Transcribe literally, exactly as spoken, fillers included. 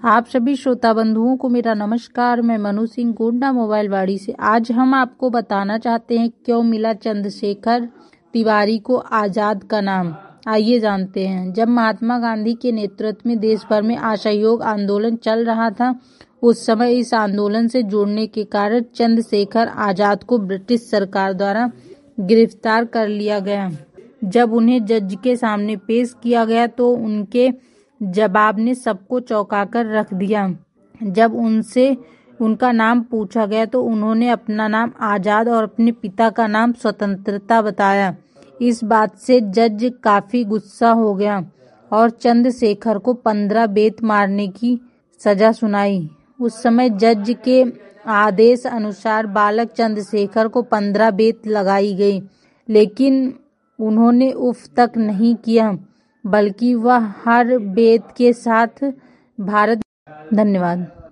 आप सभी श्रोता बंधुओं को मेरा नमस्कार। मैं मनु सिंह गोंडा मोबाइल वाड़ी से। आज हम आपको बताना चाहते हैं क्यों मिला चंद्रशेखर तिवारी को आजाद का नाम। आइए जानते हैं। जब महात्मा गांधी के नेतृत्व में देश भर में असहयोग आंदोलन चल रहा था, उस समय इस आंदोलन से जुड़ने के कारण चंद्रशेखर आजाद को ब्रिटिश सरकार द्वारा गिरफ्तार कर लिया गया। जब उन्हें जज के सामने पेश किया गया तो उनके जवाब ने सबको चौंकाकर रख दिया। जब उनसे उनका नाम पूछा गया तो उन्होंने अपना नाम आजाद और अपने पिता का नाम स्वतंत्रता बताया। इस बात से जज काफी गुस्सा हो गया और चंद्रशेखर को पंद्रह बेत मारने की सजा सुनाई। उस समय जज के आदेश अनुसार बालक चंद्रशेखर को पंद्रह बेत लगाई गई, लेकिन उन्होंने उफ तक नहीं किया, बल्कि वह हर बेत के साथ भारत। धन्यवाद।